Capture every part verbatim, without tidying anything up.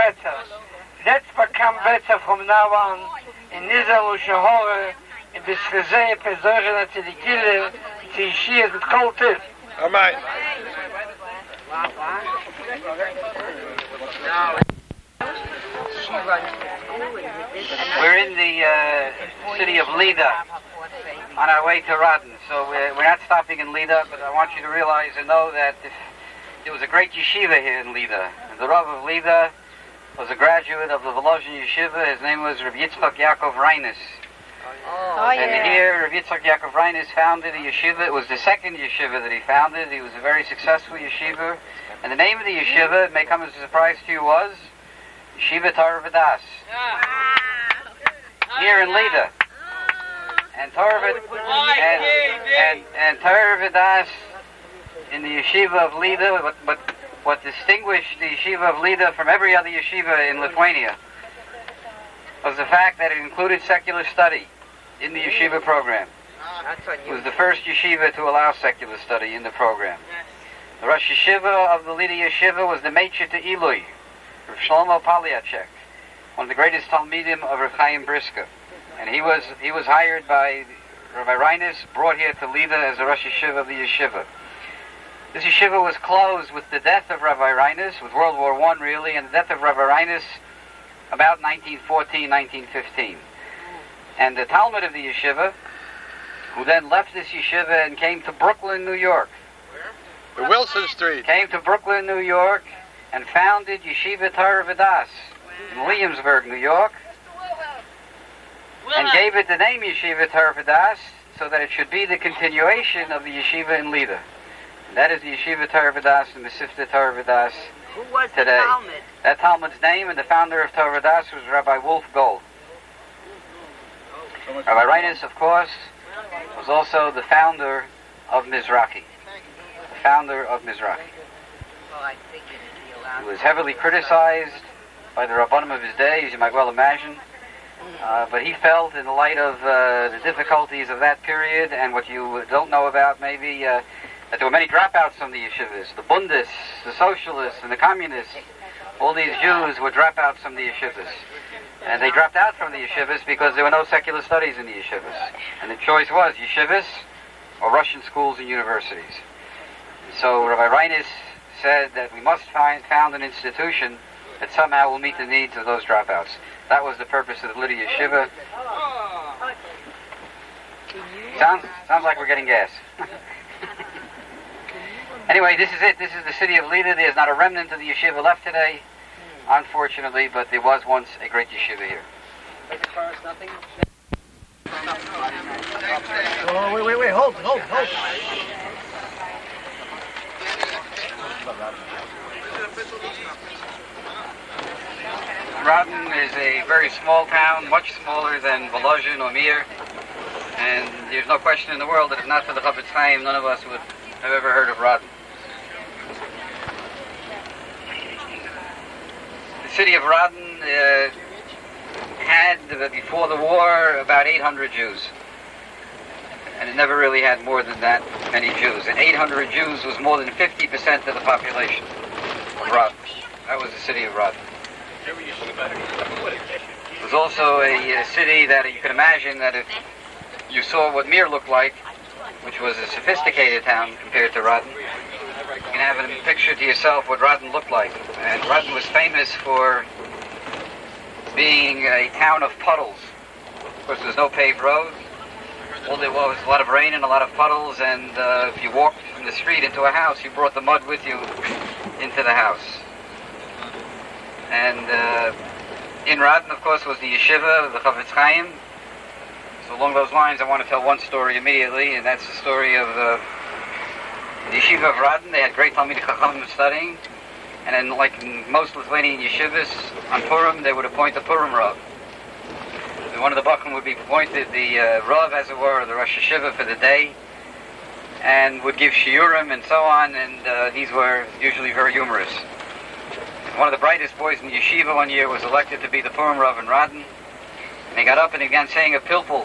better. Jetzt become better from now on. In Nizal und Shahore, in bis Gezee, Pesöre, dat sie die Gille, sie schiert mit Koltif. Amen. We're in the uh, city of Lida on our way to Radin. So we're, we're not stopping in Lida, but I want you to realize and know that if, there was a great yeshiva here in Lida. The Rav of Lida was a graduate of the Volozhin Yeshiva. His name was Rav Yitzchak Yaakov Reines. Oh, and yeah. here Rav Yitzchak Yaakov Reines founded a yeshiva. It was the second yeshiva that he founded. He was a very successful yeshiva. And the name of the yeshiva, it may come as a surprise to you, was Yeshiva Torah V'das. Here in Lida. And Torah V'das, and, and, and Torah V'das in the yeshiva of Lida, but, but what distinguished the yeshiva of Lida from every other yeshiva in Lithuania was the fact that it included secular study in the yeshiva program. It was the first yeshiva to allow secular study in the program. The Rosh Yeshiva of the Lida Yeshiva was the Meitzah to Ilui, Rav Shlomo Paliachek, one of the greatest Talmidim of Rav Chaim Briska. And he was he was hired by Rabbi Reines, brought here to Lida as the Rosh Yeshiva of the Yeshiva. This yeshiva was closed with the death of Rabbi Reines, with World War One really, and the death of Rabbi Reines about nineteen fourteen, nineteen fifteen. And the Talmud of the yeshiva, who then left this yeshiva and came to Brooklyn, New York. The Wilson Street. Came to Brooklyn, New York, and founded Yeshiva Torah V'das in Williamsburg, New York, and gave it the name Yeshiva Torah V'das so that it should be the continuation of the yeshiva in Lida. And that is the Yeshiva Torah V'das and the Sifta Torah V'das Who was today. the Talmud? That Talmud's name and the founder of Torah V'das was Rabbi Wolf Gold. Rabbi Reines, of course, was also the founder of Mizrachi. The founder of Mizrachi. Well, I figured it'd be allowed. He was heavily criticized by the Rabbanim of his day, as you might well imagine. Uh, but he felt, in the light of uh, the difficulties of that period, and what you don't know about maybe, uh, that there were many dropouts from the yeshivas. The Bundists, the Socialists, and the Communists. All these Jews were dropouts from the yeshivas. And they dropped out from the yeshivas because there were no secular studies in the yeshivas. And the choice was yeshivas or Russian schools and universities. And so Rabbi Reines said that we must find found an institution that somehow will meet the needs of those dropouts. That was the purpose of the Lida Yeshiva. Sounds, sounds like we're getting gas. Anyway, this is it. This is the city of Lida. There's not a remnant of the yeshiva left today, unfortunately, but there was once a great yeshiva here. Oh, wait, wait, wait, hold, hold, hold. Radin is a very small town, much smaller than Volozhin or Mir, and there's no question in the world that if not for the Chafetz Chaim, none of us would have ever heard of Radin. The city of Radin uh, had, uh, before the war, about eight hundred Jews. And it never really had more than that many Jews. And eight hundred Jews was more than fifty percent of the population of Radin. That was the city of Radin. It was also a, a city that you can imagine that if you saw what Mir looked like, which was a sophisticated town compared to Radin, you can have a picture to yourself what Radin looked like. And Radin was famous for being a town of puddles. Of course, there was no paved road. All there was was a lot of rain and a lot of puddles, and uh, if you walked from the street into a house, you brought the mud with you into the house. And uh, in Radin, of course, was the yeshiva of the Chafetz Chaim. So along those lines, I want to tell one story immediately, and that's the story of uh, the yeshiva of Radin. They had great Talmidei Chachamim studying, and then, like in most Lithuanian yeshivas, on Purim, they would appoint a Purim Rav. And one of the Bachim would be appointed the uh, Rav, as it were, or the Rosh Yeshiva for the day, and would give shiurim and so on, and uh, these were usually very humorous. One of the brightest boys in the yeshiva one year was elected to be the Purim Rav in Radin. And he got up and he began saying a pilpul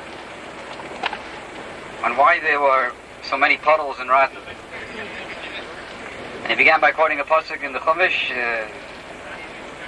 on why there were so many puddles in Radin. And he began by quoting a pasuk in the Chumash, uh,